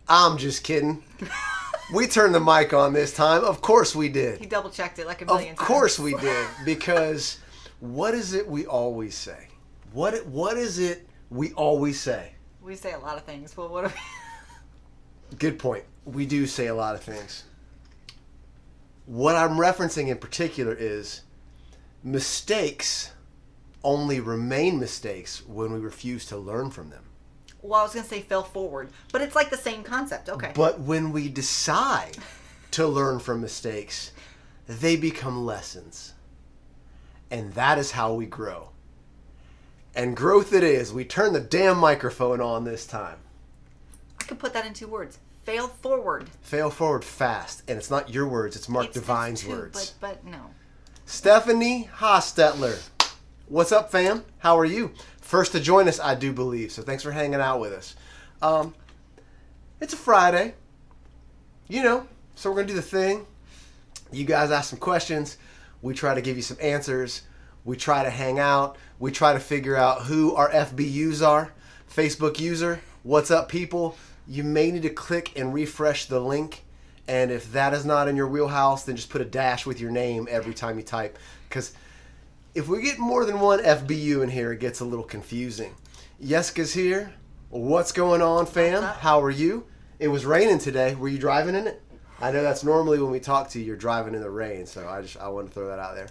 I'm just kidding. We turned the mic on this time. Of course we did. He double checked it like a million times. Of course we did. Because what is it we always say? What is it we always say? We say a lot of things. Well, what are we... Good point. We do say a lot of things. What I'm referencing in particular is mistakes only remain mistakes when we refuse to learn from them. Well, I was going to say fail forward, but it's like the same concept. Okay. But when we decide to learn from mistakes, they become lessons. And that is how we grow. And growth it is. We turn the damn microphone on this time. I could put that in 2 words. Fail forward. Fail forward fast. And it's not your words. It's Mark Devine's too, words. But no. Stephanie Hostetler. What's up, fam? How are you? First to join us, I do believe. So thanks for hanging out with us. It's a Friday. You know, so we're going to do the thing. You guys ask some questions. We try to give you some answers. We try to hang out. We try to figure out who our FBUs are. Facebook user, what's up, people? You may need to click and refresh the link. And if that is not in your wheelhouse, then just put a dash with your name every time you type. Because if we get more than one FBU in here, it gets a little confusing. Jessica's here. What's going on, fam? How are you? It was raining today. Were you driving in it? I know that's normally when we talk to you, you're driving in the rain. So I wanted to throw that out there.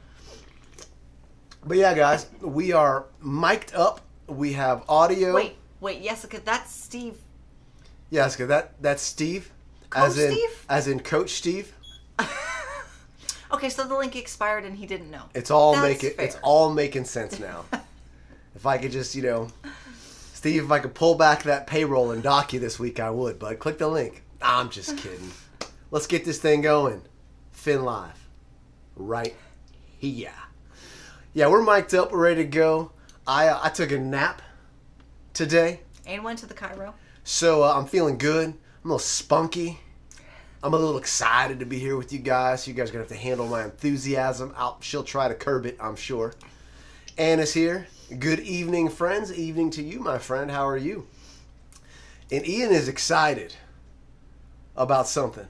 But yeah, guys, we are mic'd up. We have audio. Wait, Jessica, that's Steve. Jessica, that's Steve. Coach Steve? As in Coach Steve. Okay, so the link expired and he didn't know. It's all fair. Making sense now. If I could just, Steve, if I could pull back that payroll and dock you this week, I would. But click the link. I'm just kidding. Let's get this thing going. Finn Live. Right here. Yeah, we're mic'd up. We're ready to go. I took a nap today. And went to the Cairo. So I'm feeling good. I'm a little spunky. I'm a little excited to be here with you guys. You guys are going to have to handle my enthusiasm. She'll try to curb it, I'm sure. Anna's here. Good evening, friends. Evening to you, my friend. How are you? And Ian is excited about something.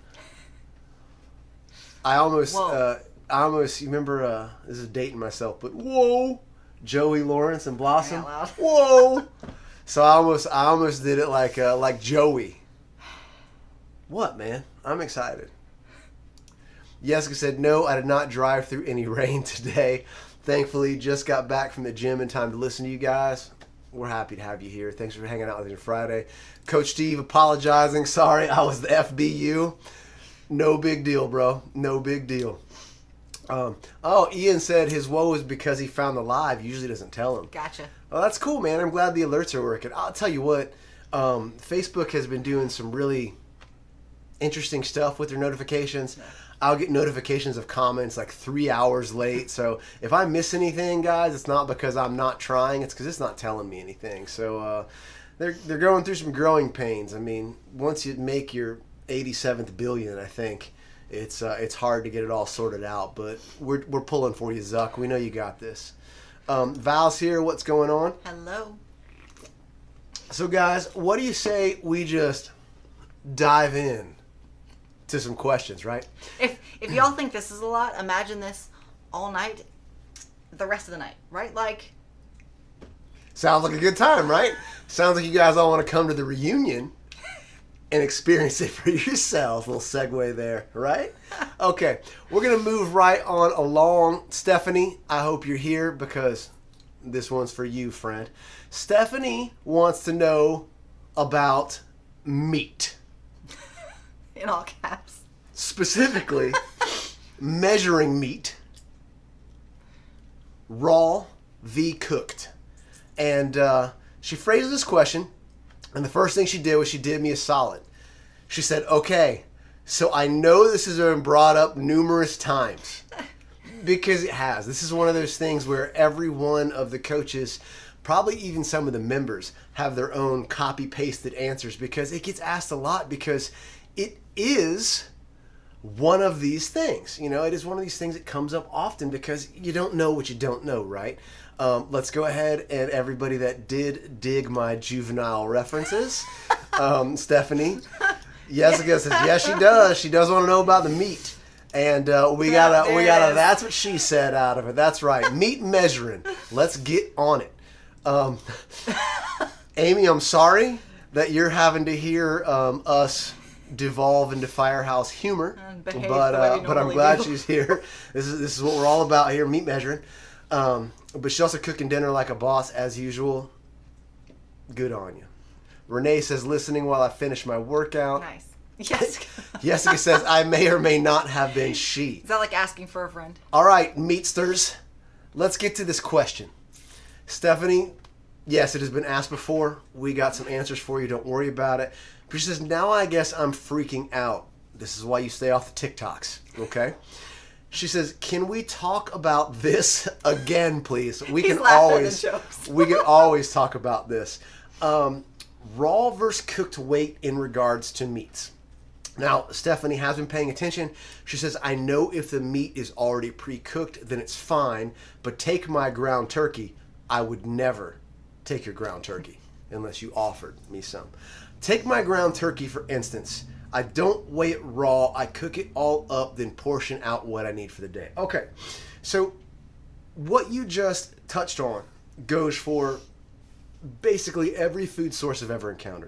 I almost, you remember, this is dating myself, but whoa, Joey Lawrence and Blossom. Whoa. So I almost did it like Joey. What, man? I'm excited. Jessica said, no, I did not drive through any rain today. Thankfully, just got back from the gym in time to listen to you guys. We're happy to have you here. Thanks for hanging out with us on Friday. Coach Steve apologizing. Sorry, I was the FBU. No big deal, bro. No big deal. Ian said his woe is because he found the live. Usually doesn't tell him. Gotcha. Oh, that's cool, man. I'm glad the alerts are working. I'll tell you what. Facebook has been doing some really interesting stuff with their notifications. I'll get notifications of comments like 3 hours late. So if I miss anything, guys, it's not because I'm not trying. It's because it's not telling me anything. So they're going through some growing pains. I mean, once you make your 87th billion, I think it's hard to get it all sorted out. But we're pulling for you, Zuck. We know you got this. Val's here. What's going on? Hello. So, guys, what do you say we just dive in to some questions, right? If y'all think this is a lot, imagine this all night, the rest of the night, right? Like, sounds like a good time, right? Sounds like you guys all want to come to the reunion and experience it for yourselves. Little segue there, right? Okay, we're gonna move right on along. Stephanie, I hope you're here because this one's for you, friend. Stephanie wants to know about meat. In all caps. Specifically, measuring meat, raw v. cooked. And she phrased this question, and the first thing she did was she did me a solid. She said, okay, so I know this has been brought up numerous times, because it has. This is one of those things where every one of the coaches, probably even some of the members, have their own copy-pasted answers, because it gets asked a lot, because it is one of these things. You know, it is one of these things that comes up often because you don't know what you don't know, right? Let's go ahead and everybody that did dig my juvenile references, Stephanie. Jessica says, yes, she does. She does want to know about the meat. And we got a that's what she said out of it. That's right. Meat measuring. Let's get on it. Amy, I'm sorry that you're having to hear us devolve into Firehouse humor, but I'm glad she's here. This is what we're all about here, meat measuring. But she's also cooking dinner like a boss as usual. Good on you. Renee says, listening while I finish my workout. Nice. Yes. Jessica says, I may or may not have been she. Is that like asking for a friend? All right, meatsters, let's get to this question. Stephanie, yes, it has been asked before. We got some answers for you. Don't worry about it. But she says, now I guess I'm freaking out. This is why you stay off the TikToks, okay? She says, can we talk about this again, please? We can always talk about this. Raw versus cooked weight in regards to meats. Now, Stephanie has been paying attention. She says, I know if the meat is already pre-cooked, then it's fine. But take my ground turkey. I would never take your ground turkey unless you offered me some. Take my ground turkey, for instance. I don't weigh it raw. I cook it all up, then portion out what I need for the day. Okay, so what you just touched on goes for basically every food source I've ever encountered.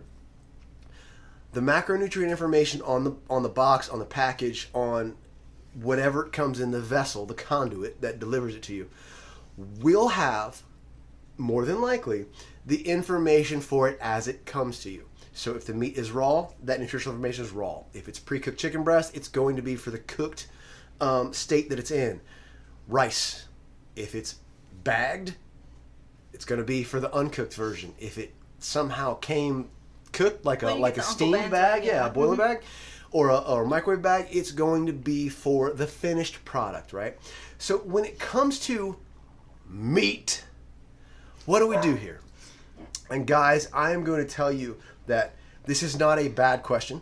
The macronutrient information on the box, on the package, on whatever it comes in the vessel, the conduit that delivers it to you, will have, more than likely, the information for it as it comes to you. So if the meat is raw, that nutritional information is raw. If it's pre-cooked chicken breast, it's going to be for the cooked state that it's in. Rice, if it's bagged, it's going to be for the uncooked version. If it somehow came cooked like a steamed bag, a boiler bag, or a microwave bag, it's going to be for the finished product, right? So when it comes to meat, what do we do here? And guys, I am going to tell you that this is not a bad question,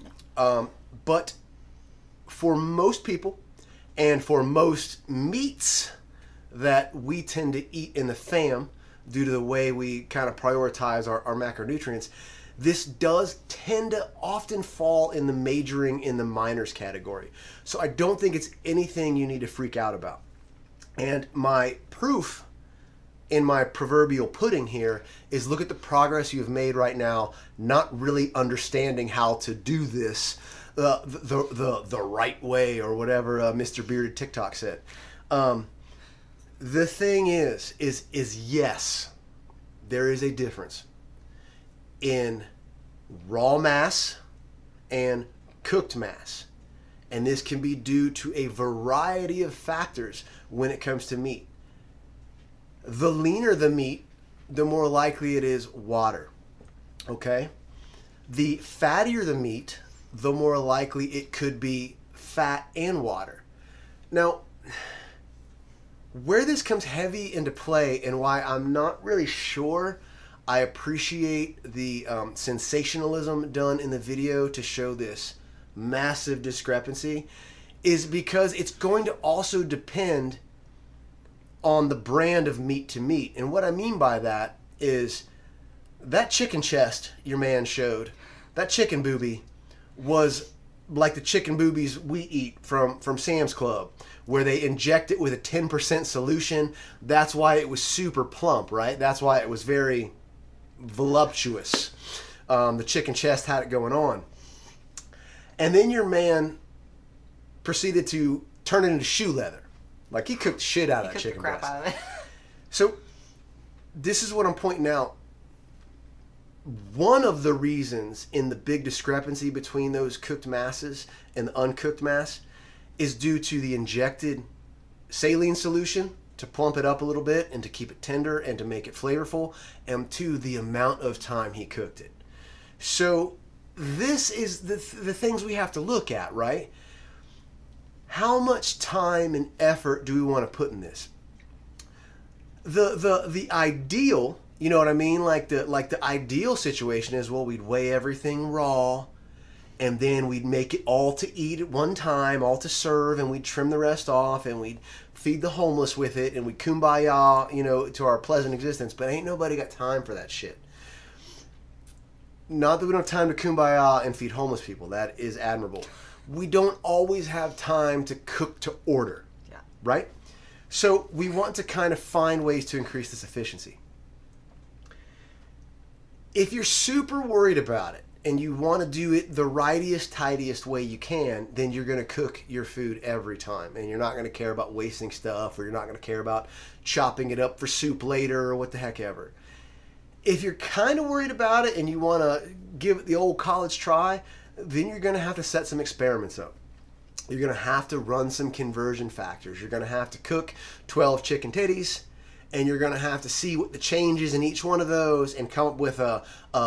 but for most people and for most meats that we tend to eat in the fam, due to the way we kind of prioritize our macronutrients, this does tend to often fall in the majoring in the minors category. So I don't think it's anything you need to freak out about. And my proof in my proverbial pudding here is look at the progress you've made right now, not really understanding how to do this the right way, or whatever Mr. Bearded TikTok said. The thing is yes, there is a difference in raw mass and cooked mass. And this can be due to a variety of factors when it comes to meat. The leaner the meat, the more likely it is water. Okay? The fattier the meat, the more likely it could be fat and water. Now, where this comes heavy into play and why I'm not really sure I appreciate the sensationalism done in the video to show this massive discrepancy is because it's going to also depend on the brand of meat to meat. And what I mean by that is that chicken chest your man showed, that chicken booby, was like the chicken boobies we eat from Sam's Club, where they inject it with a 10% solution. That's why it was super plump, right? That's why it was very voluptuous. The chicken chest had it going on. And then your man proceeded to turn it into shoe leather. Like, he cooked shit out of that chicken breast. Out of it. So this is what I'm pointing out. One of the reasons in the big discrepancy between those cooked masses and the uncooked mass is due to the injected saline solution to plump it up a little bit and to keep it tender and to make it flavorful, and to the amount of time he cooked it. So this is the things we have to look at, right? How much time and effort do we want to put in this? The ideal, you know what I mean? Like the ideal situation is, well, we'd weigh everything raw, and then we'd make it all to eat at one time, all to serve, and we'd trim the rest off, and we'd feed the homeless with it, and we'd kumbaya, to our pleasant existence. But ain't nobody got time for that shit. not that we don't have time to kumbaya and feed homeless people. That is admirable. We don't always have time to cook to order. Yeah. Right? So we want to kind of find ways to increase this efficiency. If you're super worried about it and you want to do it the rightiest, tidiest way you can, then you're going to cook your food every time. And you're not going to care about wasting stuff, or you're not going to care about chopping it up for soup later, or what the heck ever. If you're kind of worried about it and you want to give it the old college try, then you're going to have to set some experiments up. You're going to have to run some conversion factors. You're going to have to cook 12 chicken titties, and you're going to have to see what the changes in each one of those and come up with a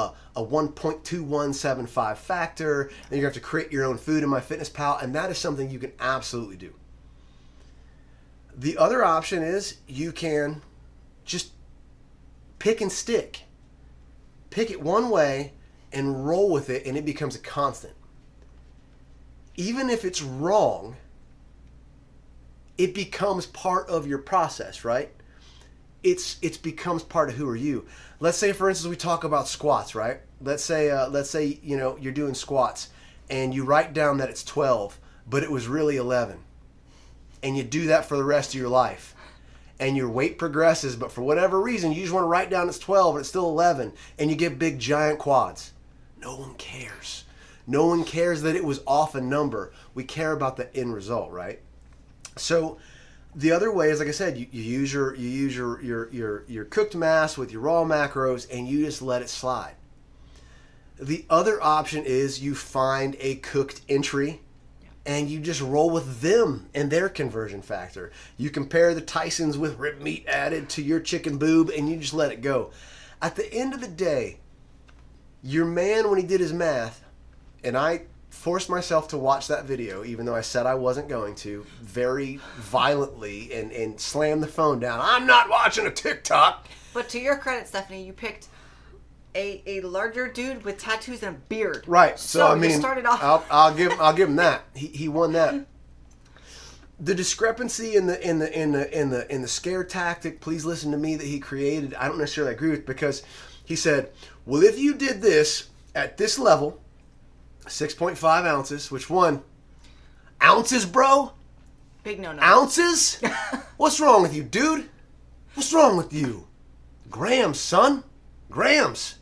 1.2175 factor. And you're going to have to create your own food in MyFitnessPal, and that is something you can absolutely do. The other option is you can just pick and stick. Pick it one way and roll with it, and it becomes a constant. Even if it's wrong, it becomes part of your process, right? It becomes part of who are you. Let's say, for instance, we talk about squats, right? Let's say you know, you're doing squats and you write down that it's 12, but it was really 11, and you do that for the rest of your life. And your weight progresses, but for whatever reason, you just want to write down it's 12 and it's still 11, and you get big giant quads. No one cares. No one cares that it was off a number. We care about the end result, right? So the other way is, like I said, you use your cooked mass with your raw macros, and you just let it slide. The other option is you find a cooked entry, and you just roll with them and their conversion factor. You compare the Tysons with rib meat added to your chicken boob, and you just let it go. At the end of the day, your man, when he did his math, and I forced myself to watch that video, even though I said I wasn't going to, very violently, and slammed the phone down. I'm not watching a TikTok. But to your credit, Stephanie, you picked a larger dude with tattoos and a beard. Right. So I mean, you started off. I'll give him that. He won that. The discrepancy in the scare tactic, please listen to me, that he created, I don't necessarily agree with, because he said, well, if you did this at this level, 6.5 ounces, which one? Ounces, bro? Big no-no. Ounces? What's wrong with you, dude? What's wrong with you? Grams, son. Grams.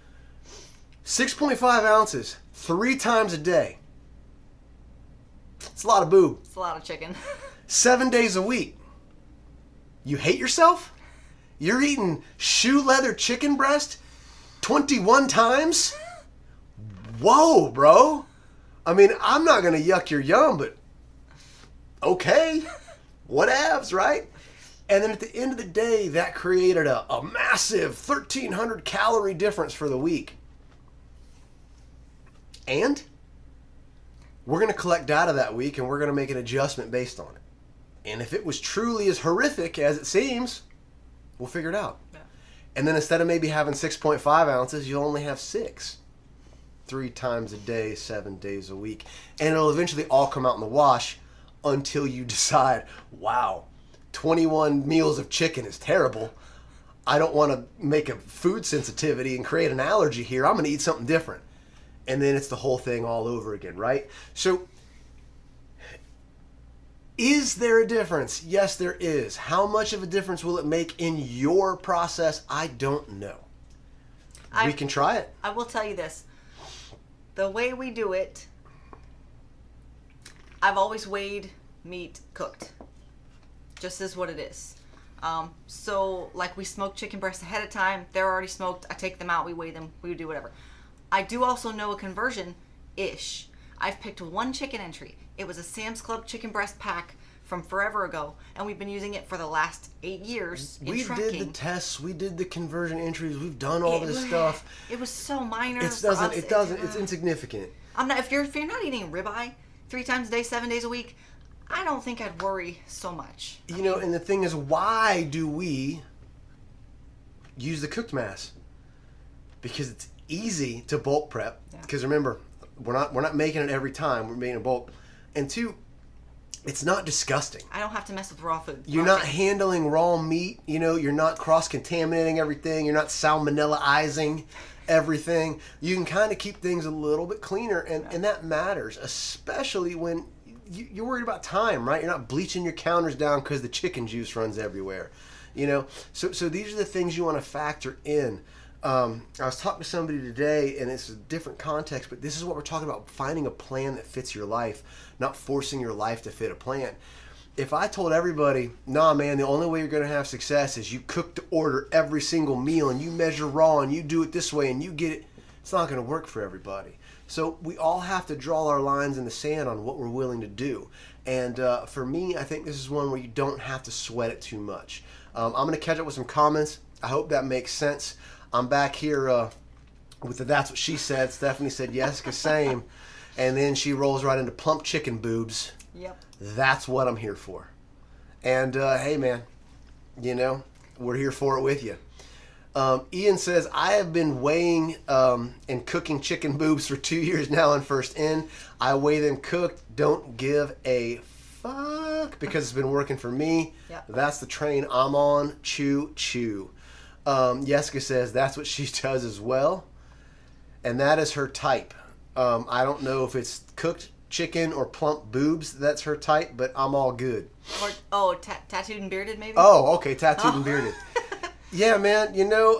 6.5 ounces, 3 times a day. It's a lot of boob. It's a lot of chicken. 7 days a week. You hate yourself? You're eating shoe leather chicken breast 21 times? Whoa, bro. I mean, I'm not going to yuck your yum, but okay. Whatevs, right? And then at the end of the day, that created a massive 1,300 calorie difference for the week. And we're going to collect data that week, and we're going to make an adjustment based on it. And if it was truly as horrific as it seems, we'll figure it out. Yeah. And then instead of maybe having 6.5 ounces, you'll only have 6. 3 times a day, 7 days a week. And it'll eventually all come out in the wash until you decide, wow, 21 meals of chicken is terrible. I don't want to make a food sensitivity and create an allergy here. I'm going to eat something different. And then it's the whole thing all over again, right? So, is there a difference? Yes, there is. How much of a difference will it make in your process? I don't know. We can try it. I will tell you this. The way we do it, I've always weighed meat cooked. Just is what it is. So, like, we smoke chicken breasts ahead of time. They're already smoked. I take them out. We weigh them. We do whatever. I do also know a conversion-ish. I've picked one chicken entry. It was a Sam's Club chicken breast pack from forever ago, and we've been using it for the last 8 years. We did the tests. We did the conversion entries. We've done all this stuff. It was so minor. It's insignificant. If you're not eating ribeye 3 times a day, 7 days a week, I don't think I'd worry so much. You know, and the thing is, why do we use the cooked mass? Because it's easy to bulk prep. Because remember, we're not making it every time. We're making a bulk. And 2, it's not disgusting. I don't have to mess with raw food. You're not handling raw meat. You know, you're not cross-contaminating everything. You're not salmonella-izing everything, you can kind of keep things a little bit cleaner, and that matters, especially when you're worried about time, right? You're not bleaching your counters down because the chicken juice runs everywhere, So these are the things you want to factor in. I was talking to somebody today, and it's a different context, but this is what we're talking about: finding a plan that fits your life, not forcing your life to fit a plan. If I told everybody, nah, man, the only way you're going to have success is you cook to order every single meal and you measure raw and you do it this way and you get it, it's not going to work for everybody. So we all have to draw our lines in the sand on what we're willing to do. And for me, I think this is one where you don't have to sweat it too much. I'm going to catch up with some comments. I hope that makes sense. I'm back here with the That's What She Said. Stephanie said, Jessica, same. And then she rolls right into plump chicken boobs. Yep. That's what I'm here for. And hey, man, we're here for it with you. Ian says, I have been weighing and cooking chicken boobs for 2 years now on First In. I weigh them cooked. Don't give a fuck because it's been working for me. Yep. That's the train I'm on. Choo choo. Jessica says that's what she does as well. And that is her type. I don't know if it's cooked chicken or plump boobs that's her type, but I'm all good. Or tattooed and bearded maybe. Oh, okay, tattooed and bearded. Yeah, man.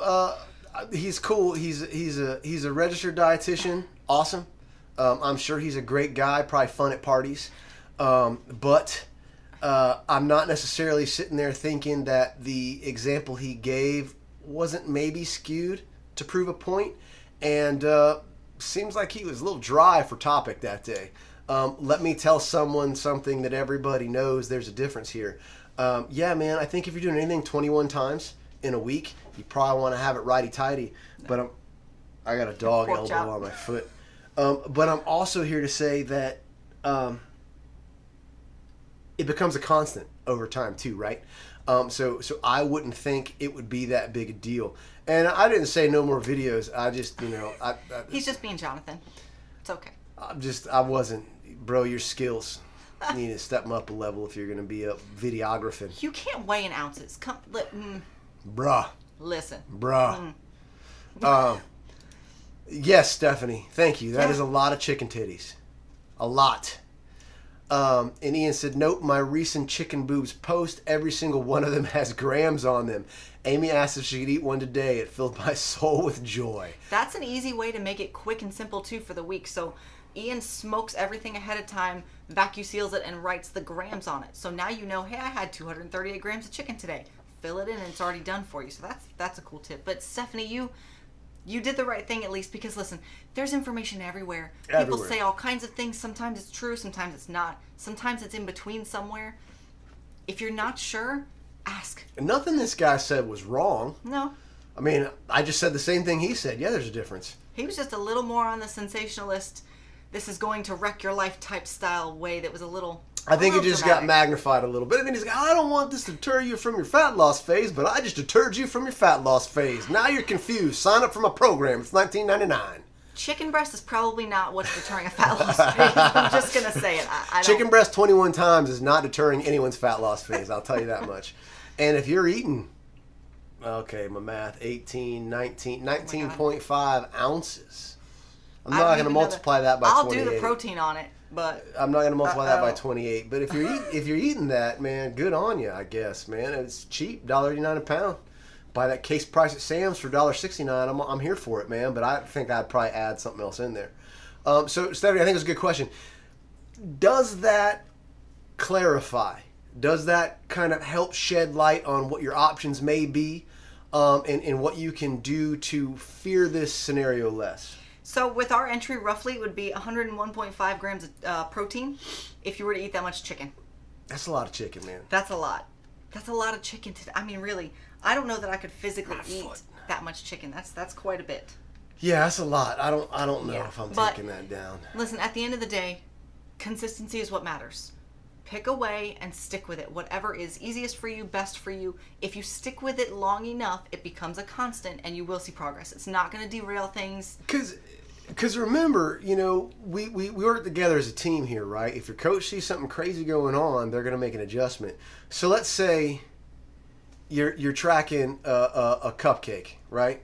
He's cool. He's a registered dietitian. Awesome. I'm sure he's a great guy. Probably fun at parties. But I'm not necessarily sitting there thinking that the example he gave wasn't maybe skewed to prove a point, and seems like he was a little dry for topic that day. Let me tell someone something that everybody knows. There's a difference here. Yeah, man, I think if you're doing anything 21 times in a week, you probably want to have it righty-tighty. But I got a dog elbow on my foot. But I'm also here to say that it becomes a constant over time too, right? So I wouldn't think it would be that big a deal. And I didn't say no more videos. I just, He's just being Jonathan. It's okay. I wasn't. Bro, your skills. You need to step them up a level if you're going to be a videographing. You can't weigh in ounces. Bruh. Listen. Bruh. Yes, Stephanie. Thank you. That is a lot of chicken titties. A lot. And Ian said, note my recent chicken boobs post. Every single one of them has grams on them. Amy asked if she could eat one today. It filled my soul with joy. That's an easy way to make it quick and simple, too, for the week. So Ian smokes everything ahead of time, vacuum seals it, and writes the grams on it. So now you know, hey, I had 238 grams of chicken today. Fill it in, and it's already done for you. So that's a cool tip. But Stephanie, you did the right thing at least, because listen, there's information everywhere. People say all kinds of things. Sometimes it's true, sometimes it's not. Sometimes it's in between somewhere. If you're not sure, ask. And nothing this guy said was wrong. No. I mean, I just said the same thing he said. Yeah, there's a difference. He was just a little more on the sensationalist, this is going to wreck your life type style way that was a little I think it just got magnified a little bit. I mean, he's like, I don't want this to deter you from your fat loss phase, but I just deterred you from your fat loss phase. Now you're confused. Sign up for my program. It's $19.99. Chicken breast is probably not what's deterring a fat loss phase. I'm just going to say it. Chicken breast 21 times is not deterring anyone's fat loss phase. I'll tell you that much. And if you're eating, okay, my math, 19.5 ounces. I'm not going to multiply that by 28. I'll do the protein on it. But I'm not going to multiply that by 28. But if you're eating that, man, good on you, I guess, man. It's cheap, $1.89 a pound. Buy that case price at Sam's for $1.69. I'm here for it, man. But I think I'd probably add something else in there. So, Stephanie, I think it's a good question. Does that clarify? Does that kind of help shed light on what your options may be and what you can do to fear this scenario less? So with our entry, roughly, it would be 101.5 grams of protein if you were to eat that much chicken. That's a lot of chicken, man. That's a lot. That's a lot of chicken. I mean, really, I don't know that I could physically eat that much chicken. That's quite a bit. Yeah, that's a lot. I don't know if I'm taking that down. Listen, at the end of the day, consistency is what matters. Pick a way and stick with it. Whatever is easiest for you, best for you. If you stick with it long enough, it becomes a constant and you will see progress. It's not going to derail things. Because remember, we work together as a team here, right? If your coach sees something crazy going on, they're going to make an adjustment. So let's say you're tracking a cupcake, right?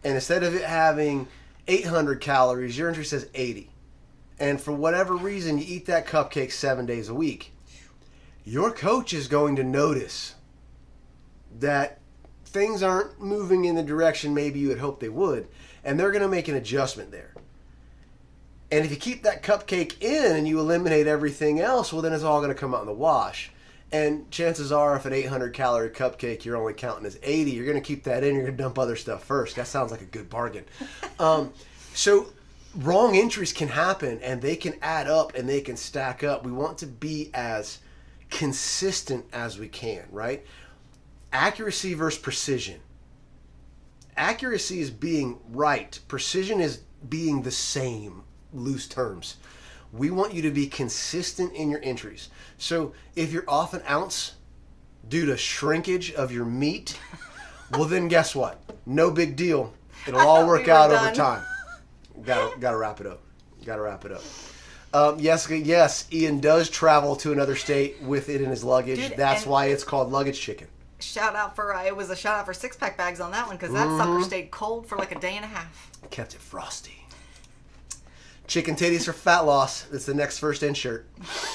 and instead of it having 800 calories, your entry says 80. And for whatever reason, you eat that cupcake 7 days a week, your coach is going to notice that things aren't moving in the direction maybe you had hoped they would, and they're going to make an adjustment there. And if you keep that cupcake in and you eliminate everything else, well, then it's all going to come out in the wash. And chances are, if an 800-calorie cupcake you're only counting as 80, you're going to keep that in. You're going to dump other stuff first. That sounds like a good bargain. So wrong entries can happen, and they can add up, and they can stack up. We want to be as consistent as we can, right? Accuracy versus precision. Accuracy is being right. Precision is being the same, loose terms. We want you to be consistent in your entries. So if you're off an ounce due to shrinkage of your meat, well then guess what? No big deal. It'll all work out over time. Gotta wrap it up. Gotta wrap it up. Yes, Ian does travel to another state with it in his luggage. Dude, that's why it's called luggage chicken. Shout out for it was a shout out for 6-pack bags on that one, because that sucker stayed cold for like a day and a half. Kept it frosty. Chicken titties for fat loss. That's the next first in shirt.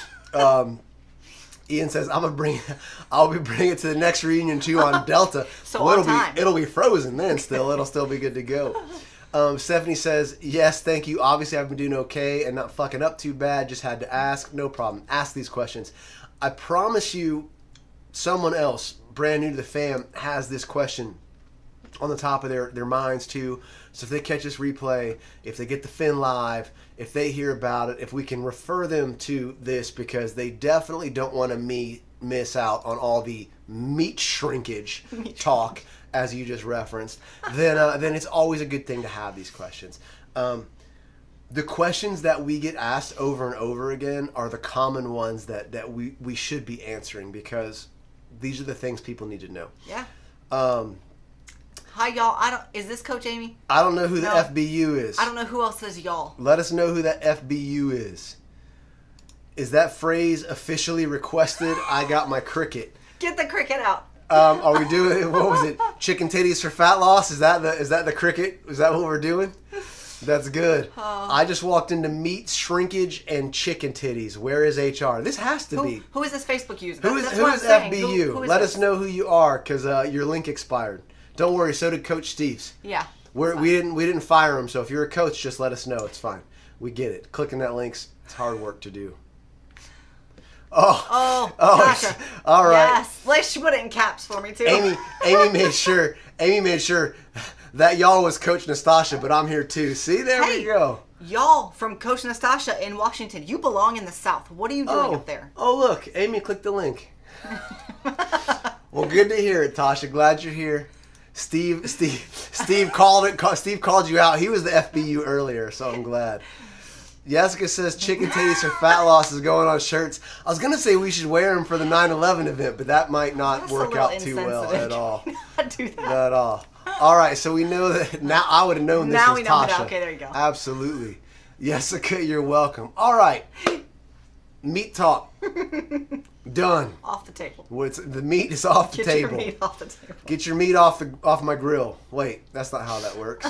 Ian says, I'll be bringing it to the next reunion too on Delta. So well, on time. It'll be frozen then still. It'll still be good to go. Stephanie says, yes, thank you. Obviously, I've been doing okay and not fucking up too bad. Just had to ask. No problem. Ask these questions. I promise you, someone else, brand new to the fam, has this question on the top of their minds too. So if they catch this replay, if they get the Finn Live, if they hear about it, if we can refer them to this, because they definitely don't want to miss out on all the meat shrinkage talk as you just referenced, then it's always a good thing to have these questions. The questions that we get asked over and over again are the common ones that we should be answering, because these are the things people need to know. Yeah. Hi, y'all. Is this Coach Amy? I don't know who the FBU is. I don't know who else says y'all. Let us know who that FBU is. Is that phrase officially requested? I got my cricket. Get the cricket out. Are we doing, what was it? Chicken titties for fat loss? Is that the cricket? Is that what we're doing? That's good. I just walked into meat shrinkage and chicken titties. Where is HR? This has to be. Who is this Facebook user? Who is FBU? Let us know who you are, because your link expired. Don't worry. So did Coach Steve's. Yeah. We didn't fire him. So if you're a coach, just let us know. It's fine. We get it. Clicking that link's it's hard work to do. Oh, Tasha. All right. Yes. Like, she put it in caps for me too. Amy made sure that y'all was Coach Nastasha, but I'm here too. See, there we go. Y'all from Coach Nastasha in Washington. You belong in the South. What are you doing up there? Oh, look, Amy clicked the link. Well, good to hear it, Tasha. Glad you're here. Steve called it. Steve called you out. He was the FBU earlier, so I'm glad. Jessica says chicken titties or fat loss is going on shirts. I was going to say we should wear them for the 9/11 event, but that might not work out too well at all. Not do that. Not at all. All right, so we know that now. I would have known this was Tasha. Now we know. Okay, there you go. Absolutely. Jessica, you're welcome. All right. Meat talk. Done. Off the table. The meat is off the table. Get your meat off the table. Get your meat off my grill. Wait, that's not how that works.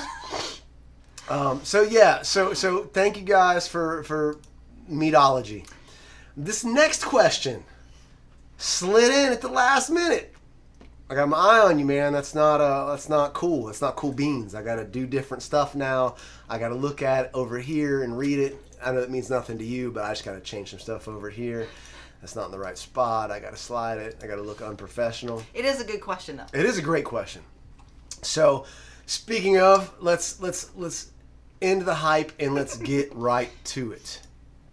So thank you guys for meatology. This next question slid in at the last minute. I got my eye on you, man. That's not cool. That's not cool beans. I got to do different stuff now. I got to look at it over here and read it. I know that means nothing to you, but I just got to change some stuff over here. That's not in the right spot. I got to slide it. I got to look unprofessional. It is a good question, though. It is a great question. So, speaking of, let's end the hype and let's get right to it.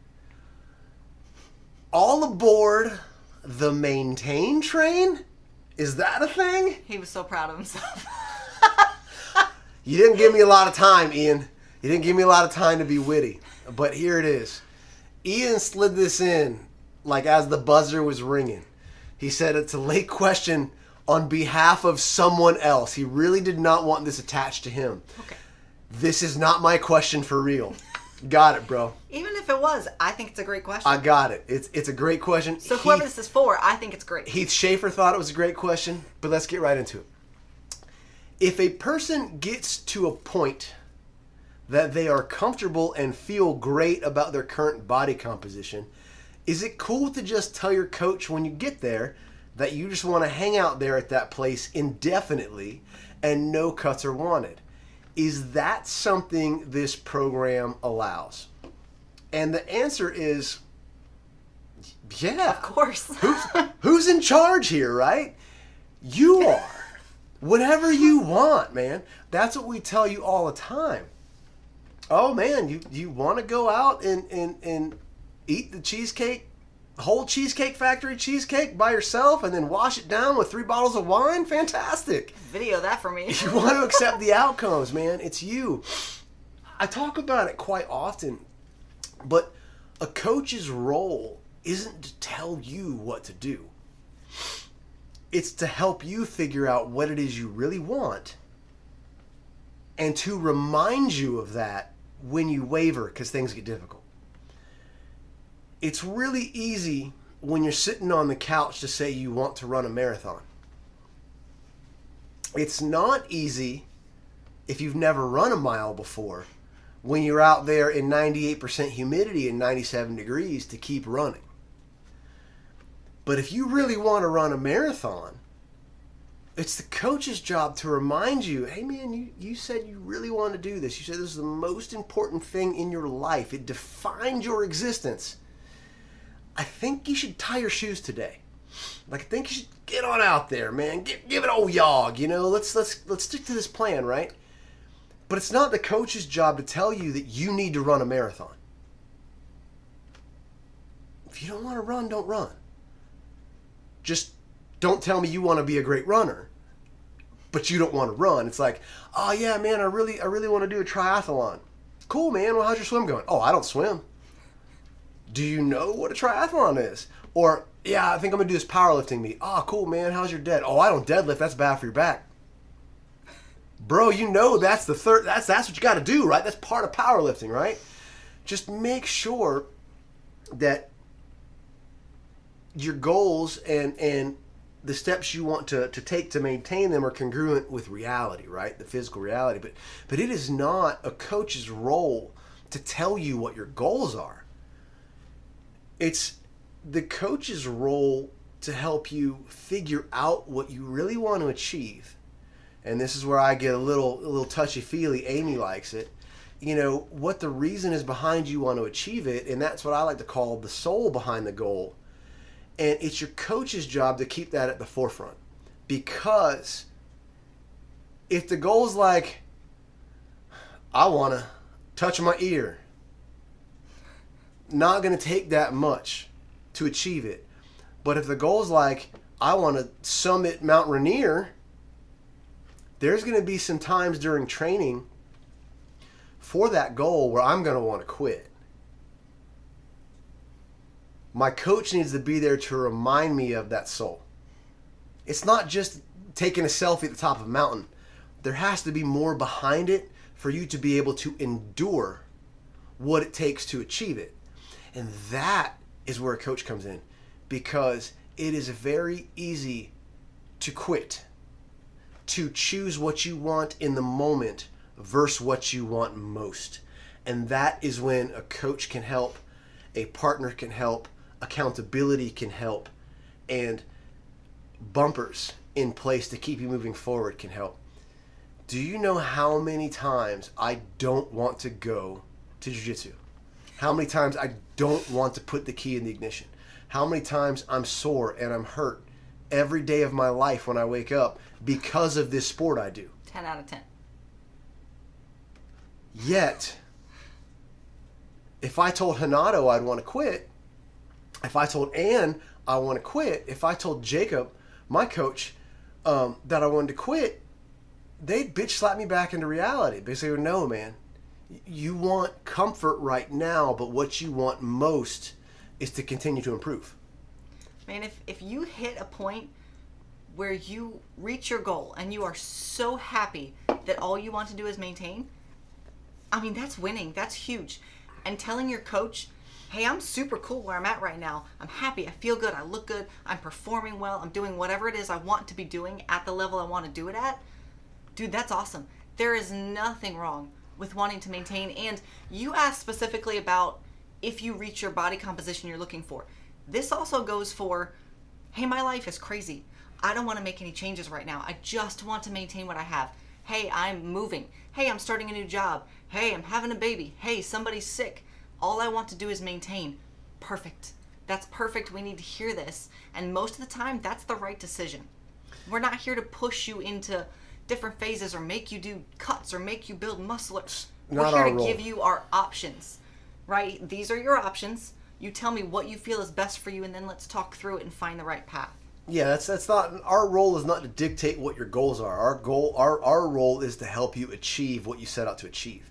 All aboard the Maintain train? Is that a thing? He was so proud of himself. You didn't give me a lot of time, Ian. You didn't give me a lot of time to be witty. But here it is. Ian slid this in like as the buzzer was ringing. He said it's a late question on behalf of someone else. He really did not want this attached to him. Okay. This is not my question for real. Got it, bro. Even if it was, I think it's a great question. I got it. It's a great question. So whoever this is for, I think it's great. Heath Schaefer thought it was a great question, but let's get right into it. If a person gets to a point that they are comfortable and feel great about their current body composition, is it cool to just tell your coach when you get there that you just want to hang out there at that place indefinitely and no cuts are wanted? Is that something this program allows? And the answer is, yeah. Of course. Who's in charge here, right? You are. Whatever you want, man. That's what we tell you all the time. Oh, man, you want to go out and eat the cheesecake, whole Cheesecake Factory cheesecake by yourself and then wash it down with 3 bottles of wine? Fantastic. Video that for me. You want to accept the outcomes, man. It's you. I talk about it quite often, but a coach's role isn't to tell you what to do. It's to help you figure out what it is you really want and to remind you of that when you waver because things get difficult. It's really easy when you're sitting on the couch to say you want to run a marathon. It's not easy if you've never run a mile before when you're out there in 98% humidity and 97 degrees to keep running. But if you really want to run a marathon, it's the coach's job to remind you, hey man, you said you really want to do this. You said this is the most important thing in your life. It defines your existence. I think you should tie your shoes today. Like, I think you should get on out there, man. Give it old yog, you know. Let's stick to this plan, right? But it's not the coach's job to tell you that you need to run a marathon. If you don't want to run, don't run. Just don't tell me you want to be a great runner, but you don't want to run. It's like, oh yeah, man, I really want to do a triathlon. Cool, man. Well, how's your swim going? Oh, I don't swim. Do you know what a triathlon is? Or, yeah, I think I'm going to do this powerlifting meet. Oh, cool, man. How's your dead? Oh, I don't deadlift. That's bad for your back. Bro, you know that's that's what you got to do, right? That's part of powerlifting, right? Just make sure that your goals and the steps you want to take to maintain them are congruent with reality, right? The physical reality. But it is not a coach's role to tell you what your goals are. It's the coach's role to help you figure out what you really want to achieve. And this is where I get a little touchy-feely. Amy likes it. You know, what the reason is behind you want to achieve it, and that's what I like to call the soul behind the goal. And it's your coach's job to keep that at the forefront. Because if the goal's like, I want to touch my ear, not going to take that much to achieve it. But if the goal's like, I want to summit Mount Rainier, there's going to be some times during training for that goal where I'm going to want to quit. My coach needs to be there to remind me of that soul. It's not just taking a selfie at the top of a mountain. There has to be more behind it for you to be able to endure what it takes to achieve it. And that is where a coach comes in, because it is very easy to quit, to choose what you want in the moment versus what you want most. And that is when a coach can help, a partner can help, accountability can help, and bumpers in place to keep you moving forward can help. Do you know how many times I don't want to go to jiu-jitsu? How many times I don't want to put the key in the ignition? How many times I'm sore and I'm hurt every day of my life when I wake up because of this sport I do? 10 out of 10. Yet, if I told Hanato I'd want to quit, if I told Ann I want to quit, if I told Jacob, my coach, that I wanted to quit, they'd bitch slap me back into reality. Basically, no, man. You want comfort right now, but what you want most is to continue to improve. Man, if you hit a point where you reach your goal and you are so happy that all you want to do is maintain, I mean, that's winning. That's huge. And telling your coach, hey, I'm super cool where I'm at right now. I'm happy. I feel good. I look good. I'm performing well. I'm doing whatever it is I want to be doing at the level I want to do it at. Dude, that's awesome. There is nothing wrong with wanting to maintain. And you asked specifically about if you reach your body composition you're looking for. This also goes for, hey, my life is crazy. I don't want to make any changes right now. I just want to maintain what I have. Hey, I'm moving. Hey, I'm starting a new job. Hey, I'm having a baby. Hey, somebody's sick. All I want to do is maintain. Perfect. That's perfect. We need to hear this. And most of the time, that's the right decision. We're not here to push you into different phases or make you do cuts or make you build muscle. We're here to give you our options, right? These are your options. You tell me what you feel is best for you, and then let's talk through it and find the right path. Yeah, that's not our role. Is not to dictate what your goals are. Our role is to help you achieve what you set out to achieve.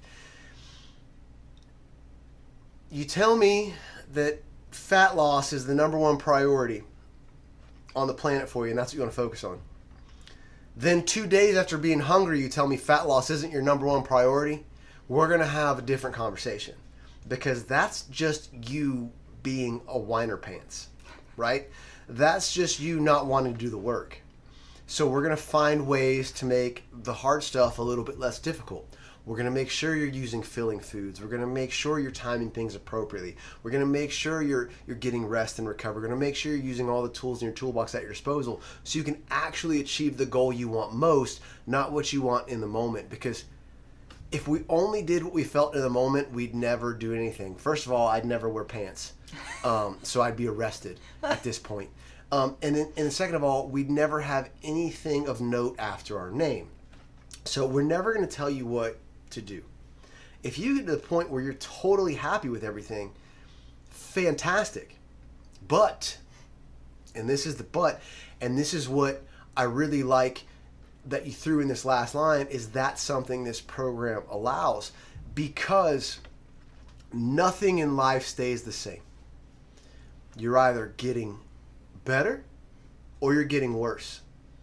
You tell me that fat loss is the number one priority on the planet for you, and that's what you want to focus on. Then 2 days after being hungry, you tell me fat loss isn't your number one priority. We're going to have a different conversation, because that's just you being a whiner pants, right? That's just you not wanting to do the work. So we're going to find ways to make the hard stuff a little bit less difficult. We're going to make sure you're using filling foods. We're going to make sure you're timing things appropriately. We're going to make sure you're getting rest and recover. We're going to make sure you're using all the tools in your toolbox at your disposal so you can actually achieve the goal you want most, not what you want in the moment. Because if we only did what we felt in the moment, we'd never do anything. First of all, I'd never wear pants. So I'd be arrested at this point. And second of all, we'd never have anything of note after our name. So we're never going to tell you what to do. If you get to the point where you're totally happy with everything, fantastic. But, and this is the but, and this is what I really like that you threw in this last line, is that something this program allows, because nothing in life stays the same. You're either getting better or you're getting worse.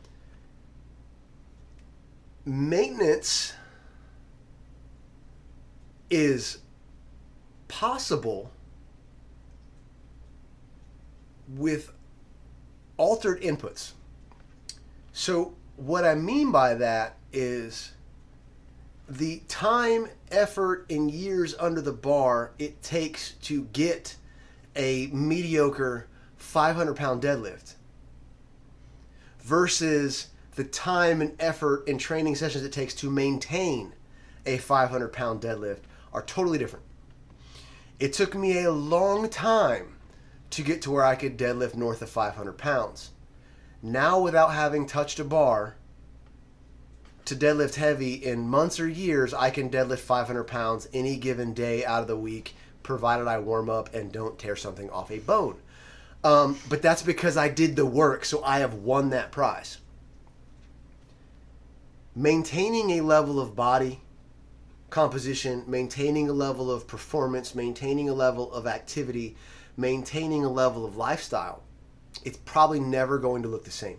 Maintenance is possible with altered inputs. So what I mean by that is the time, effort, and years under the bar it takes to get a mediocre 500-pound deadlift versus the time and effort and training sessions it takes to maintain a 500-pound deadlift are totally different. It took me a long time to get to where I could deadlift north of 500 pounds. Now, without having touched a bar to deadlift heavy in months or years, I can deadlift 500 pounds any given day out of the week, provided I warm up and don't tear something off a bone. But that's because I did the work, so I have won that prize. Maintaining a level of body composition, maintaining a level of performance, maintaining a level of activity, maintaining a level of lifestyle, it's probably never going to look the same.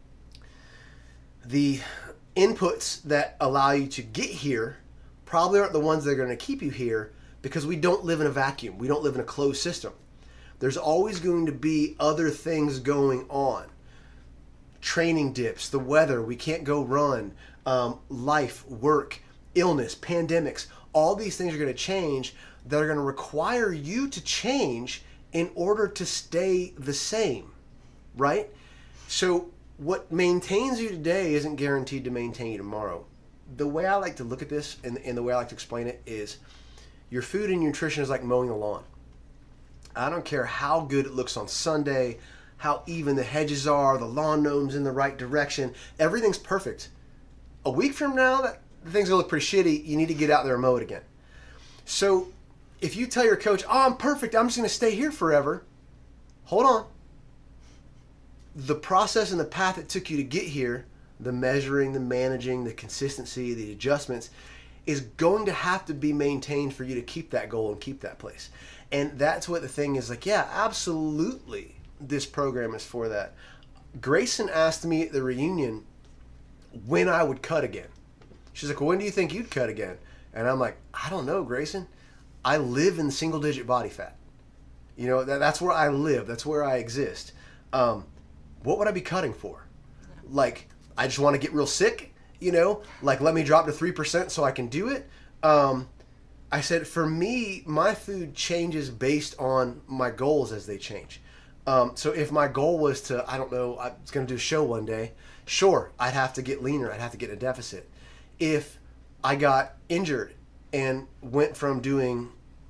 The inputs that allow you to get here probably aren't the ones that are going to keep you here, because we don't live in a vacuum. We don't live in a closed system. There's always going to be other things going on. Training dips, the weather, we can't go run, life, work, illness, pandemics. All these things are going to change that are going to require you to change in order to stay the same, right? So what maintains you today isn't guaranteed to maintain you tomorrow. The way I like to look at this and the way I like to explain it is your food and nutrition is like mowing the lawn. I don't care how good it looks on Sunday, how even the hedges are, the lawn gnome's in the right direction. Everything's perfect. A week from now, the thing's going to look pretty shitty. You need to get out there and mow it again. So if you tell your coach, oh, I'm perfect, I'm just going to stay here forever, hold on. The process and the path it took you to get here, the measuring, the managing, the consistency, the adjustments, is going to have to be maintained for you to keep that goal and keep that place. And that's what the thing is like, yeah, absolutely, this program is for that. Grayson asked me at the reunion when I would cut again. She's like, well, when do you think you'd cut again? And I'm like, I don't know, Grayson. I live in single-digit body fat. You know, that's where I live. That's where I exist. What would I be cutting for? Like, I just want to get real sick like let me drop to 3% so I can do it. I said, for me, my food changes based on my goals as they change. So if my goal was to, I don't know, I was going to do a show one day, sure, I'd have to get leaner. I'd have to get in a deficit. If I got injured and went from doing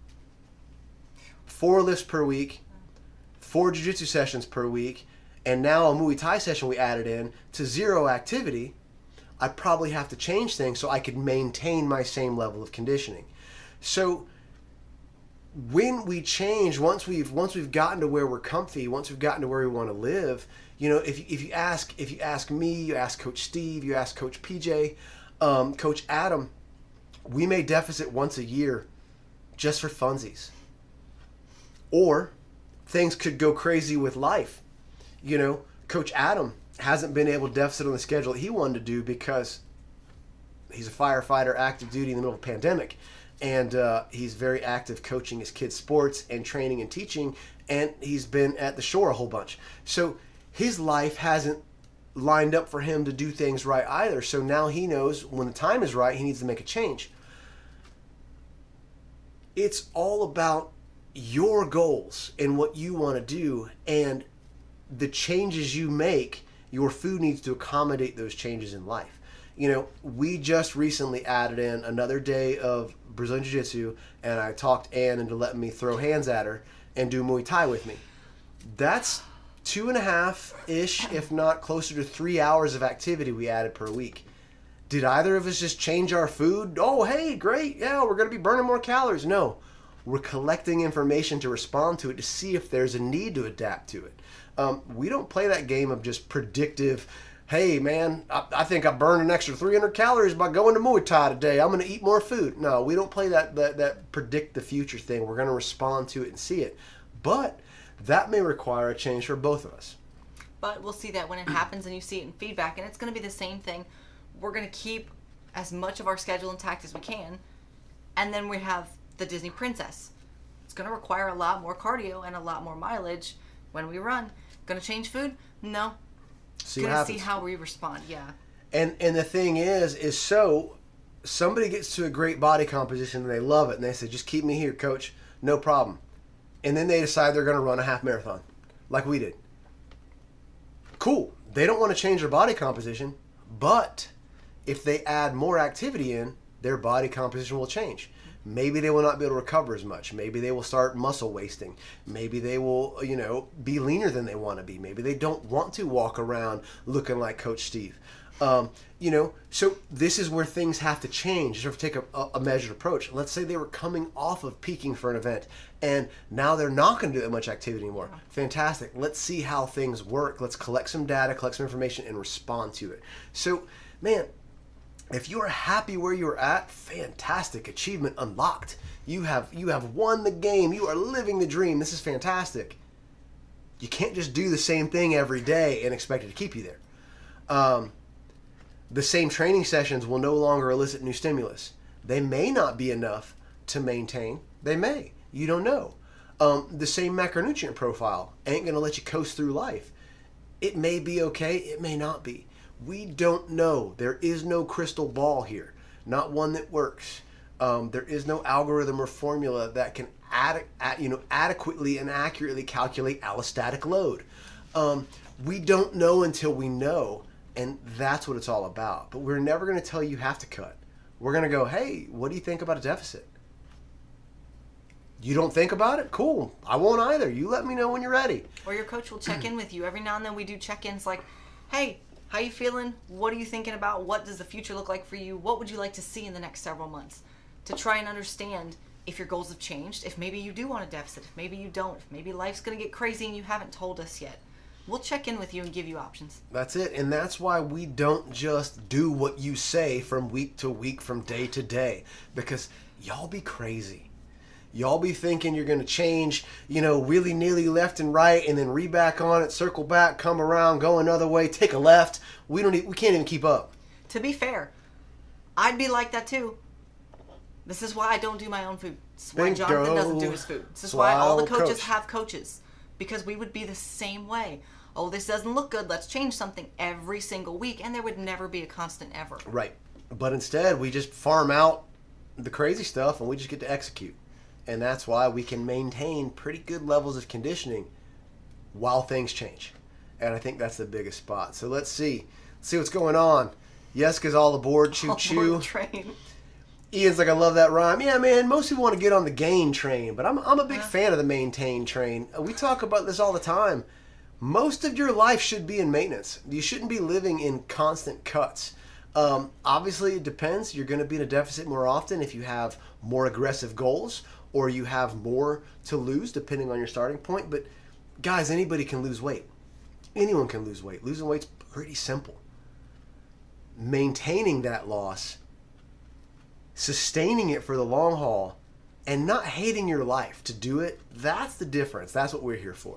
4 lifts per week, 4 jiu-jitsu sessions per week, and now a Muay Thai session we added in to 0 activity, I'd probably have to change things so I could maintain my same level of conditioning. So when we change, once we've gotten to where we're comfy, once we've gotten to where we want to live, if you ask me, you ask Coach Steve, you ask Coach PJ, Coach Adam, we may deficit once a year just for funsies. Or things could go crazy with life. Coach Adam hasn't been able to deficit on the schedule he wanted to do because he's a firefighter, active duty in the middle of a pandemic. And he's very active coaching his kids' sports and training and teaching, and he's been at the shore a whole bunch. So his life hasn't lined up for him to do things right either. So now he knows when the time is right, he needs to make a change. It's all about your goals and what you want to do, and the changes you make, your food needs to accommodate those changes in life. We just recently added in another day of Brazilian Jiu-Jitsu, and I talked Ann into letting me throw hands at her and do Muay Thai with me. That's 2.5-ish, if not closer to 3 hours of activity we added per week. Did either of us just change our food? Oh, hey, great, yeah, we're going to be burning more calories. No, we're collecting information to respond to it to see if there's a need to adapt to it. We don't play that game of just predictive, hey, man, I think I burned an extra 300 calories by going to Muay Thai today. I'm going to eat more food. No, we don't play that predict the future thing. We're going to respond to it and see it. But that may require a change for both of us. But we'll see that when it happens and you see it in feedback. And it's going to be the same thing. We're going to keep as much of our schedule intact as we can. And then we have the Disney Princess. It's going to require a lot more cardio and a lot more mileage when we run. Going to change food? No. See what happens. See how we respond, yeah. And the thing is so somebody gets to a great body composition and they love it and they say, just keep me here, coach, no problem. And then they decide they're going to run a half marathon like we did. Cool. They don't want to change their body composition, but if they add more activity in, their body composition will change. Maybe they will not be able to recover as much. Maybe they will start muscle wasting. Maybe they will, be leaner than they want to be. Maybe they don't want to walk around looking like Coach Steve. So this is where things have to change. Sort of take a measured approach. Let's say they were coming off of peaking for an event, and now they're not going to do that much activity anymore. Fantastic. Let's see how things work. Let's collect some data, collect some information, and respond to it. So, man, if you are happy where you're at, fantastic. Achievement unlocked. You have won the game. You are living the dream. This is fantastic. You can't just do the same thing every day and expect it to keep you there. The same training sessions will no longer elicit new stimulus. They may not be enough to maintain. They may. You don't know. The same macronutrient profile ain't going to let you coast through life. It may be okay. It may not be. We don't know. There is no crystal ball here. Not one that works. There is no algorithm or formula that can adequately and accurately calculate allostatic load. We don't know until we know, and that's what it's all about. But we're never going to tell you have to cut. We're going to go, hey, what do you think about a deficit? You don't think about it? Cool. I won't either. You let me know when you're ready. Or your coach will check in with you. Every now and then we do check-ins like, hey, how you feeling? What are you thinking about? What does the future look like for you? What would you like to see in the next several months? To try and understand if your goals have changed, if maybe you do want a deficit, if maybe you don't, if maybe life's going to get crazy and you haven't told us yet. We'll check in with you and give you options. That's it. And that's why we don't just do what you say from week to week, from day to day. Because y'all be crazy. Y'all be thinking you're going to change, willy-nilly left and right, and then re-back on it, circle back, come around, go another way, take a left. We can't even keep up. To be fair, I'd be like that too. This is why I don't do my own food. This is why Jonathan doesn't do his food. This is why all the coaches have coaches. Because we would be the same way. oh, this doesn't look good, let's change something every single week, and there would never be a constant ever. Right. But instead, we just farm out the crazy stuff and we just get to execute. And that's why we can maintain pretty good levels of conditioning while things change. And I think that's the biggest spot. So let's see what's going on. Jessica's all aboard, choo choo. Train. Ian's like, I love that rhyme. Yeah, man, most people want to get on the gain train, but I'm a big fan of the maintain train. We talk about this all the time. Most of your life should be in maintenance. You shouldn't be living in constant cuts. Obviously, it depends. You're going to be in a deficit more often if you have more aggressive goals or you have more to lose, depending on your starting point. But guys, anybody can lose weight. Anyone can lose weight. Losing weight's pretty simple. Maintaining that loss, sustaining it for the long haul, and not hating your life to do it, that's the difference. That's what we're here for.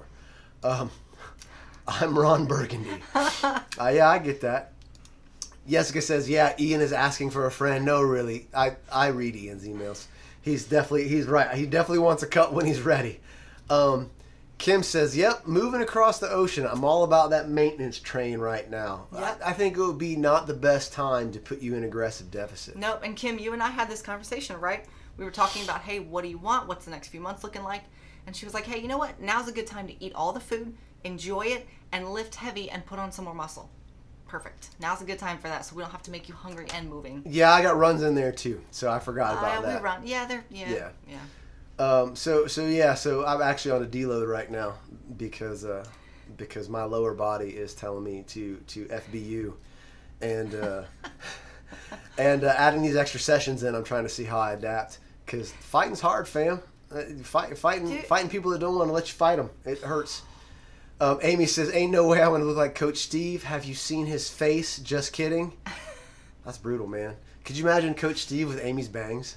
I'm Ron Burgundy. Yeah, I get that. Jessica says, yeah, Ian is asking for a friend. No, really. I read Ian's emails. He's right. He definitely wants a cut when he's ready. Kim says, yep, moving across the ocean. I'm all about that maintenance train right now. Yep. I think it would be not the best time to put you in aggressive deficit. Nope. And Kim, you and I had this conversation, right? We were talking about, hey, what do you want? What's the next few months looking like? And she was like, hey, you know what? Now's a good time to eat all the food, enjoy it, and lift heavy and put on some more muscle. Perfect. Now's a good time for that, so we don't have to make you hungry and moving. Yeah, I got runs in there too, so I forgot about that. We run. Yeah, they're yeah. So I'm actually on a deload right now because my lower body is telling me to FBU, and adding these extra sessions in, I'm trying to see how I adapt because fighting's hard, fam. Fighting people that don't want to let you fight them, it hurts. Amy says, ain't no way I want to look like Coach Steve. Have you seen his face? Just kidding. That's brutal, man. Could you imagine Coach Steve with Amy's bangs?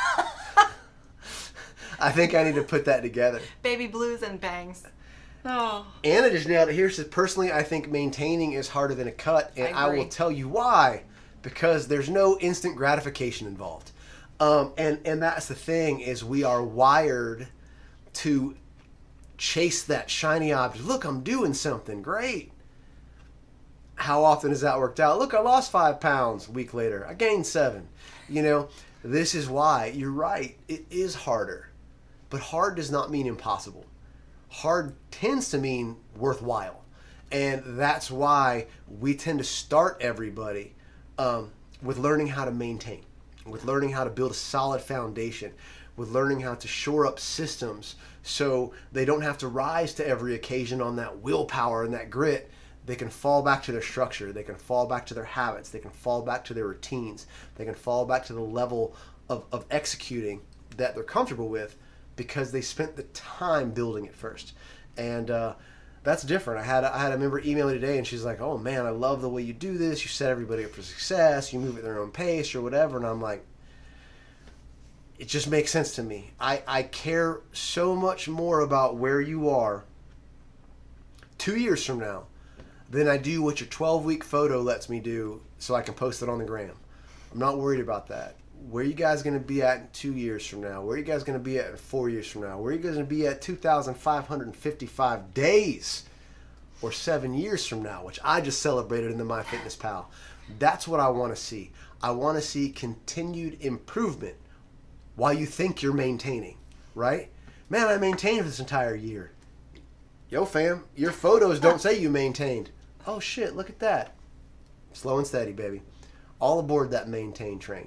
I think I need to put that together. Baby blues and bangs. Oh. Anna just nailed it here. Says, personally, I think maintaining is harder than a cut, and I will tell you why. Because there's no instant gratification involved. And that's the thing, is we are wired to chase that shiny object. Look, I'm doing something great. How often has that worked out? Look, I lost 5 pounds. A week later, I gained 7. This is why. You're right. It is harder. But hard does not mean impossible. Hard tends to mean worthwhile. And that's why we tend to start everybody with learning how to maintain, with learning how to build a solid foundation, with learning how to shore up systems so they don't have to rise to every occasion on that willpower and that grit. They can fall back to their structure. They can fall back to their habits. They can fall back to their routines. They can fall back to the level of executing that they're comfortable with because they spent the time building it first. And that's different. I had a member email me today, and she's like, oh, man, I love the way you do this. You set everybody up for success. You move at their own pace or whatever. And I'm like, it just makes sense to me. I care so much more about where you are 2 years from now than I do what your 12-week photo lets me do so I can post it on the gram. I'm not worried about that. Where are you guys going to be at in 2 years from now? Where are you guys going to be at in 4 years from now? Where are you guys going to be at 2,555 days or 7 years from now, which I just celebrated in the MyFitnessPal? That's what I want to see. I want to see continued improvement while you think you're maintaining, right? Man, I maintained for this entire year. Yo, fam, your photos don't say you maintained. Oh, shit, look at that. Slow and steady, baby. All aboard that maintain train.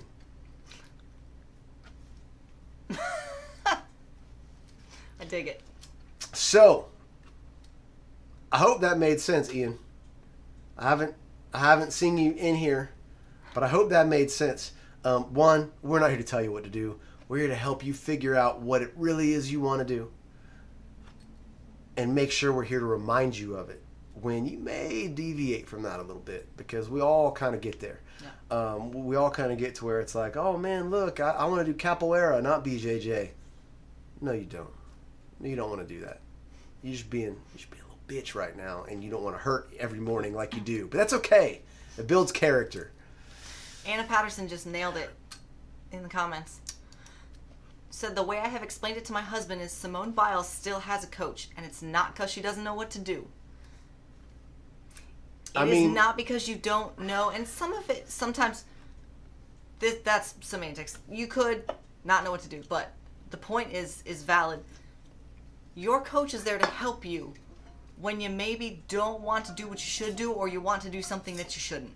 I dig it. So, I hope that made sense, Ian. I haven't seen you in here, but I hope that made sense. One, we're not here to tell you what to do. We're here to help you figure out what it really is you want to do. And make sure we're here to remind you of it when you may deviate from that a little bit, because we all kind of get there. Yeah. We all kind of get to where it's like, oh man, look, I want to do capoeira, not BJJ. No, you don't. You don't want to do that. You're just being a little bitch right now, and you don't want to hurt every morning like you do. But that's okay. It builds character. Anna Patterson just nailed it in the comments. Said, the way I have explained it to my husband is Simone Biles still has a coach, and it's not because she doesn't know what to do. It is not because you don't know, and some of it, sometimes, that's semantics. You could not know what to do, but the point is valid. Your coach is there to help you when you maybe don't want to do what you should do, or you want to do something that you shouldn't.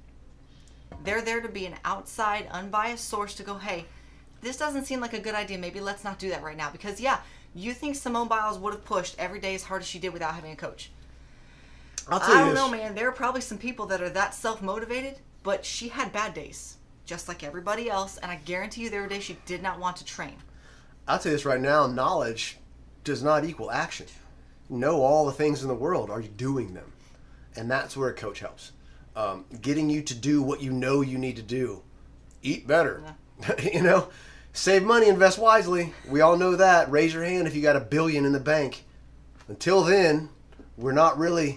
They're there to be an outside, unbiased source to go, hey, this doesn't seem like a good idea. Maybe let's not do that right now. Because, yeah, you think Simone Biles would have pushed every day as hard as she did without having a coach. I'll tell you I don't this. know, man. There are probably some people that are that self-motivated, but she had bad days, just like everybody else. And I guarantee you there were days she did not want to train. I'll tell you this right now. Knowledge does not equal action. Know all the things in the world. Are you doing them? And that's where a coach helps. Getting you to do what you know you need to do. Eat better. Yeah. Save money, invest wisely. We all know that. Raise your hand if you got $1 billion in the bank. Until then, we're not really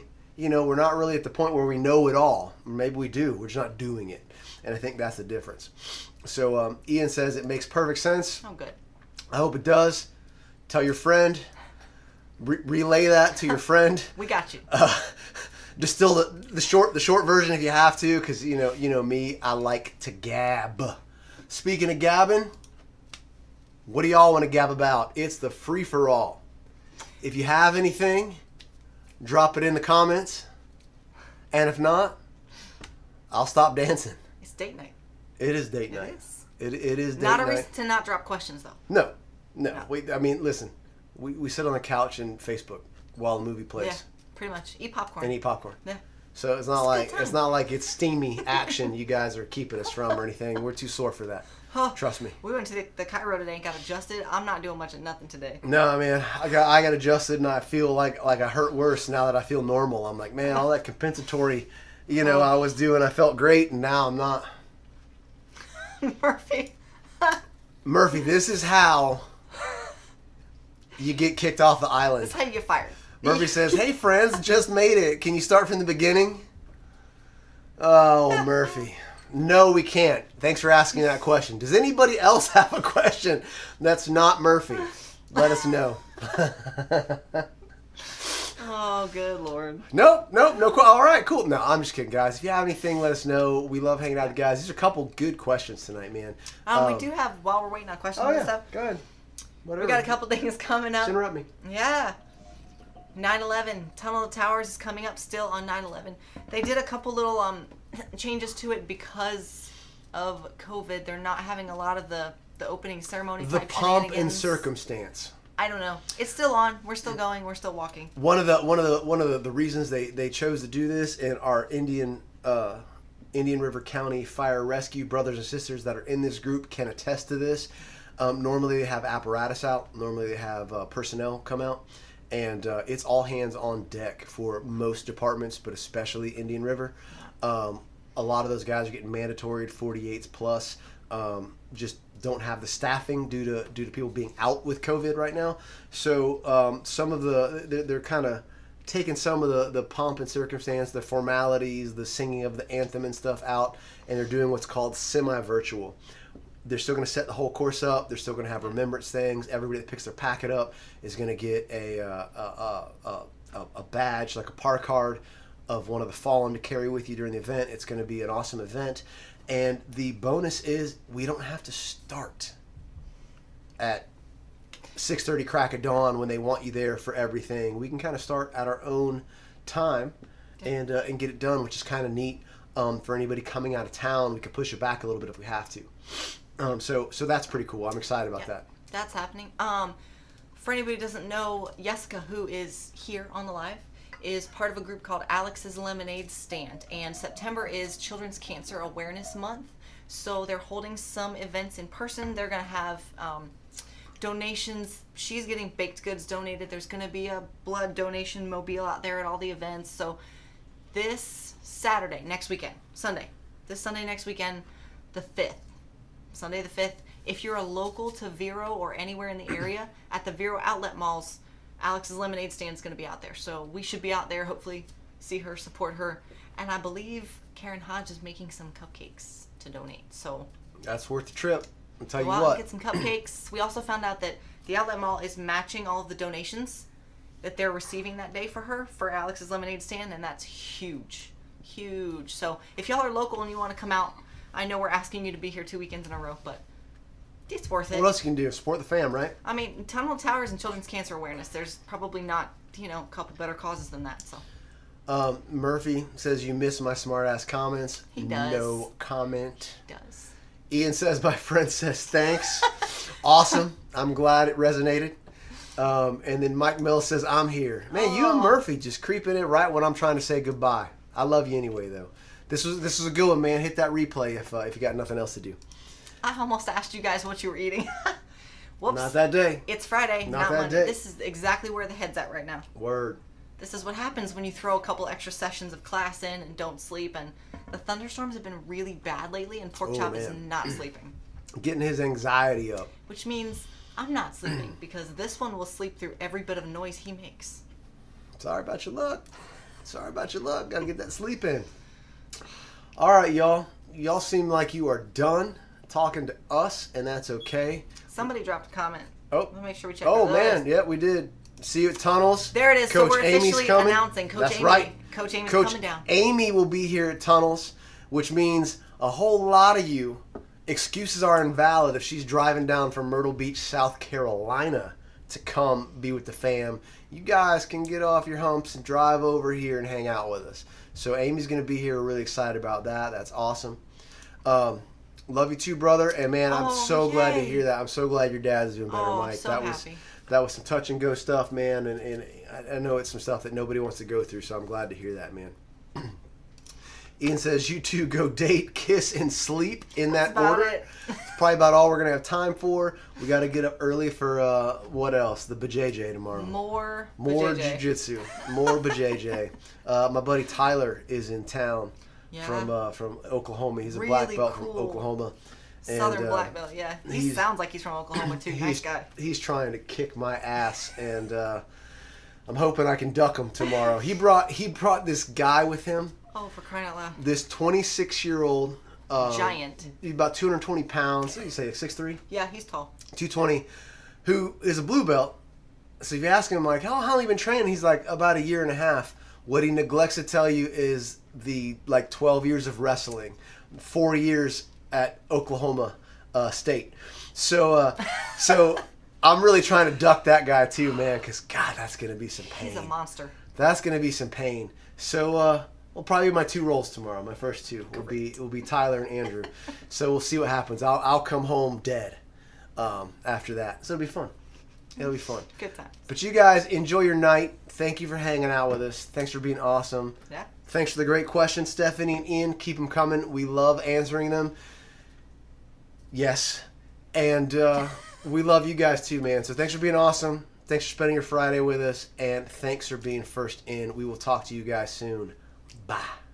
at the point where we know it all. Maybe we do. We're just not doing it. And I think that's the difference. So Ian says it makes perfect sense. Oh, good. I hope it does. Tell your friend. Relay that to your friend. We got you. Distill the short version if you have to, because you know me, I like to gab. Speaking of gabbing, what do y'all want to gab about? It's the free for all. If you have anything, drop it in the comments, and if not, I'll stop dancing. It's date night. It is date night. It is date night. Not a reason to not drop questions, though. No. No. Listen, we sit on the couch and Facebook while the movie plays. Yeah, pretty much. Eat popcorn. And eat popcorn. Yeah. So it's not like it's steamy action you guys are keeping us from or anything. We're too sore for that. Huh. Trust me. We went to the Cairo today and got adjusted. I'm not doing much of nothing today. No, man, I got adjusted and I feel like I hurt worse now that I feel normal. I'm like, man, all that compensatory, I was doing, I felt great, and now I'm not. Murphy, this is how you get kicked off the island. That's how you get fired. Murphy says, hey friends, just made it. Can you start from the beginning? Oh, Murphy. No, we can't. Thanks for asking that question. Does anybody else have a question that's not Murphy? Let us know. Oh, good Lord. Nope. All right, cool. No, I'm just kidding, guys. If you have anything, let us know. We love hanging out with guys. These are a couple good questions tonight, man. We do have, while we're waiting on questions and and stuff, go ahead. Whatever. we got a couple things coming up. Just interrupt me. Yeah. 9/11, Tunnel of Towers is coming up still on 9/11. They did a couple little changes to it because of COVID. They're not having a lot of the opening ceremony The type pomp and shenanigans. circumstance. I don't know. It's still on. We're still going. We're still walking. One of the reasons they chose to do this, and our Indian River County Fire Rescue brothers and sisters that are in this group can attest to this. Normally they have apparatus out. Normally they have personnel come out. And it's all hands on deck for most departments, but especially Indian River. A lot of those guys are getting mandatory 48s plus. Just don't have the staffing due to people being out with COVID right now. So some of they're kind of taking some of the pomp and circumstance, the formalities, the singing of the anthem and stuff out, and they're doing what's called semi-virtual. They're still going to set the whole course up. They're still going to have remembrance things. Everybody that picks their packet up is going to get a badge, like a par card of one of the fallen to carry with you during the event. It's going to be an awesome event. And the bonus is we don't have to start at 6:30 crack of dawn when they want you there for everything. We can kind of start at our own time and get it done, which is kind of neat. For anybody coming out of town, we could push it back a little bit if we have to. So that's pretty cool. I'm excited about that. That's happening. For anybody who doesn't know, Jessica, who is here on the live, is part of a group called Alex's Lemonade Stand. And September is Children's Cancer Awareness Month. So they're holding some events in person. They're going to have donations. She's getting baked goods donated. There's going to be a blood donation mobile out there at all the events. So this Saturday, next weekend, this Sunday next weekend, the 5th, Sunday the 5th, if you're a local to Vero or anywhere in the area, at the Vero outlet malls, Alex's Lemonade Stand is going to be out there. So we should be out there, hopefully see her, support her. And I believe Karen Hodge is making some cupcakes to donate. So that's worth the trip. I'll tell you go out what. and get some cupcakes. We also found out that the outlet mall is matching all of the donations that they're receiving that day for her, for Alex's Lemonade Stand, and that's huge. Huge. So if y'all are local and you want to come out, I know we're asking you to be here 2 weekends in a row, but it's worth it. What else you can do? Support the fam, right? I mean, Tunnel Towers and Children's Cancer Awareness. There's probably not, a couple better causes than that. So Murphy says you missed my smart ass comments. He does. No comment. he does. Ian says my friend says thanks. Awesome. I'm glad it resonated. And then Mike Mills says I'm here. Man, you and Murphy just creeping in right when I'm trying to say goodbye. I love you anyway, though. This was a good one, man. Hit that replay if you got nothing else to do. I almost asked you guys what you were eating. Whoops. Not that day. It's Friday, not that Monday. day. This is exactly where the head's at right now. Word. This is what happens when you throw a couple extra sessions of class in and don't sleep. And the thunderstorms have been really bad lately, and Pork Chop is not sleeping. Getting his anxiety up. Which means I'm not sleeping because this one will sleep through every bit of noise he makes. Sorry about your luck. Sorry about your luck. Gotta get that sleep in. All right, y'all. Y'all seem like you are done talking to us, and that's okay. Somebody dropped a comment. Oh. Let me make sure we check. Oh, man. Yeah, we did. See you at Tunnels. There it is. Coach So we're Amy's officially coming. announcing Coach That's Amy. right. Coach Amy's Coach coming down. Amy will be here at Tunnels, which means a whole lot of you, excuses are invalid if she's driving down from Myrtle Beach, South Carolina to come be with the fam. You guys can get off your humps and drive over here and hang out with us. So Amy's going to be here. We're really excited about that. That's awesome. Love you too, brother. And man, I'm so glad to hear that. I'm so glad your dad's doing better, Mike. So happy. That was some touch and go stuff, man. And I know it's some stuff that nobody wants to go through, so I'm glad to hear that, man. Ian says, you two go date, kiss, and sleep in that order. It's probably about all we're going to have time for. We got to get up early for, what else? The BJJ tomorrow. More jiu-jitsu. More BJJ. My buddy Tyler is in town from Oklahoma. He's a black belt from Oklahoma. Southern black belt, yeah. He sounds like he's from Oklahoma, too. Nice guy. He's trying to kick my ass, and I'm hoping I can duck him tomorrow. He brought this guy with him. Oh, for crying out loud. This 26-year-old... giant. He's about 220 pounds. What do you say, 6'3"? Yeah, he's tall. 220, who is a blue belt. So if you ask him, like, how long have you been training? He's like, about a year and a half. What he neglects to tell you is the, 12 years of wrestling. 4 years at Oklahoma State. So I'm really trying to duck that guy too, man, because, God, that's going to be some pain. He's a monster. That's going to be some pain. So, well, probably my two roles tomorrow. My first two will be Tyler and Andrew. So we'll see what happens. I'll come home dead after that. So it'll be fun. It'll be fun. Good time. But you guys enjoy your night. Thank you for hanging out with us. Thanks for being awesome. Yeah. Thanks for the great questions, Stephanie and Ian. Keep them coming. We love answering them. Yes. And we love you guys too, man. So thanks for being awesome. Thanks for spending your Friday with us. And thanks for being first in. We will talk to you guys soon. Bye.